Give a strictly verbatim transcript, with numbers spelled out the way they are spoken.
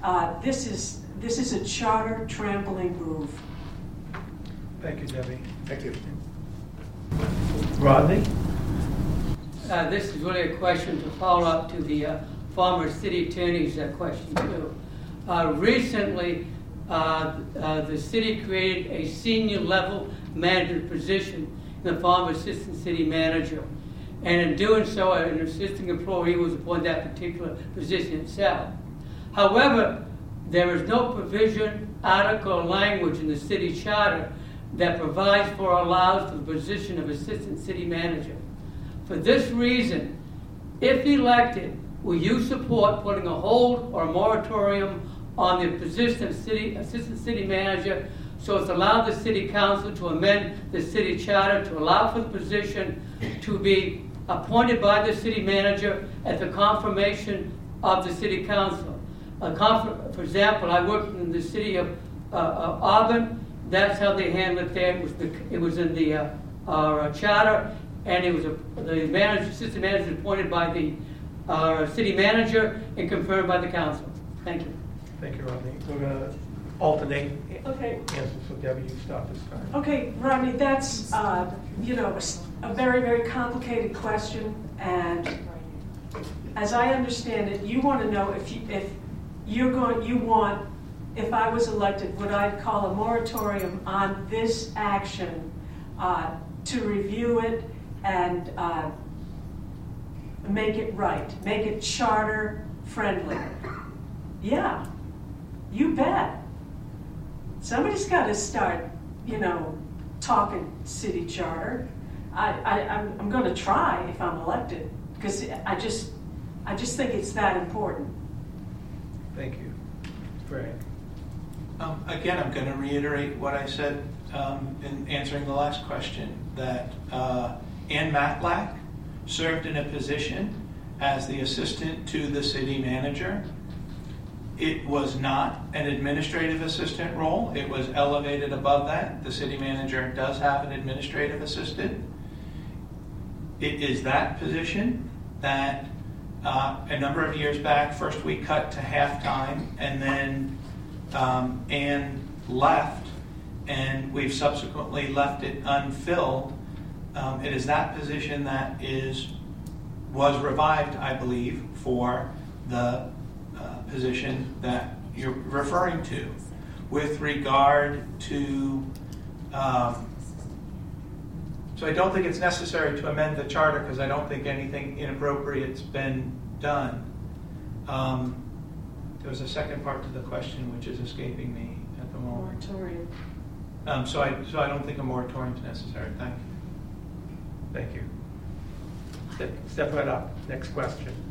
Uh, this is this is a charter trampling move. Thank you, Debbie. Thank you. Rodney? Uh, this is really a question to follow up to the uh, former city attorney's uh, question too. Uh, recently, uh, uh, the city created a senior level manager position in the form of assistant city manager. And in doing so, an assistant employee was appointed that particular position itself. However, there is no provision, article, or language in the city charter that provides for or allows for the position of assistant city manager. For this reason, if elected, will you support putting a hold or a moratorium on the position of city, assistant city manager so as to allow the city council to amend the city charter to allow for the position to be appointed by the city manager at the confirmation of the city council? A conf- for example, I worked in the city of, uh, of Auburn. That's how they handled it there. It was, the, it was in the uh, our charter, and it was a, the manager, assistant manager appointed by the uh, city manager and confirmed by the council. Thank you. Thank you, Rodney. We're going to alternate Okay. answers, so Debbie, you start this time. Okay, Rodney, that's uh, you know a, a very very complicated question, and as I understand it, you want to know if you, if you're going you want if I was elected, would I call a moratorium on this action uh, to review it and uh, make it right, make it charter friendly? Yeah, you bet. Somebody's got to start, you know, talking city charter. I, I, I'm, I'm going to try if I'm elected, because I just, I just think it's that important. Thank you. Frank? Um, again, I'm going to reiterate what I said um, in answering the last question, that uh, Ann Matlack served in a position as the assistant to the city manager. It was not an administrative assistant role. It was elevated above that. The city manager does have an administrative assistant. It is that position that uh, a number of years back, first we cut to half-time, and then um, Ann left, and we've subsequently left it unfilled. Um, it is that position that is was revived, I believe, for the position that you're referring to. With regard to, um, so I don't think it's necessary to amend the charter because I don't think anything inappropriate's been done. Um, there was a second part to the question which is escaping me at the moment. Moratorium. Um, so I so I don't think a moratorium is necessary. Thank you. Thank you. Step, step right up. Next question.